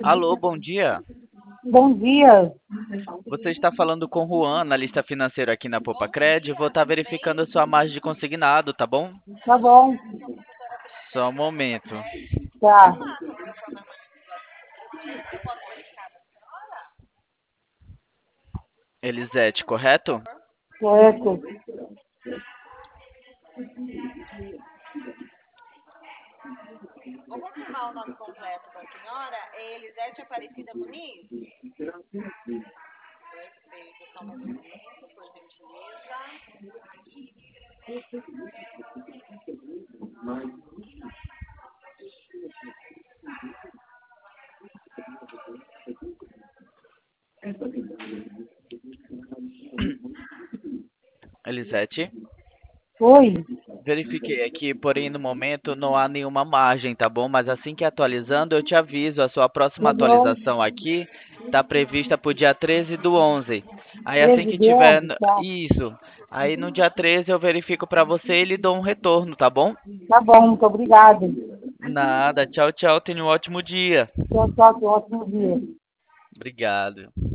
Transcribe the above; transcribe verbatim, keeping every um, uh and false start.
Alô, bom dia. Bom dia. Você está falando com Juan, analista financeiro aqui na Popacred. Vou estar verificando a sua margem de consignado, tá bom? Tá bom. Só um momento. Tá. Elisete, correto? Correto. Vou confirmar o nome completo da senhora. É Elisete Aparecida Muniz? Perfeito. Só mais um momento, por gentileza. Elisete, Oi. verifiquei aqui, porém no momento não há nenhuma margem, tá bom? Mas assim que atualizando, eu te aviso. A sua próxima Tá bom. atualização aqui está prevista para o dia treze do onze. Aí assim treze que de tiver onze, n- tá. isso, aí no dia treze eu verifico para você e lhe dou um retorno, tá bom? Tá bom, muito obrigada. Nada, tchau, tchau. Tenha um ótimo dia. Tchau, tchau, tenha um ótimo dia. Obrigado.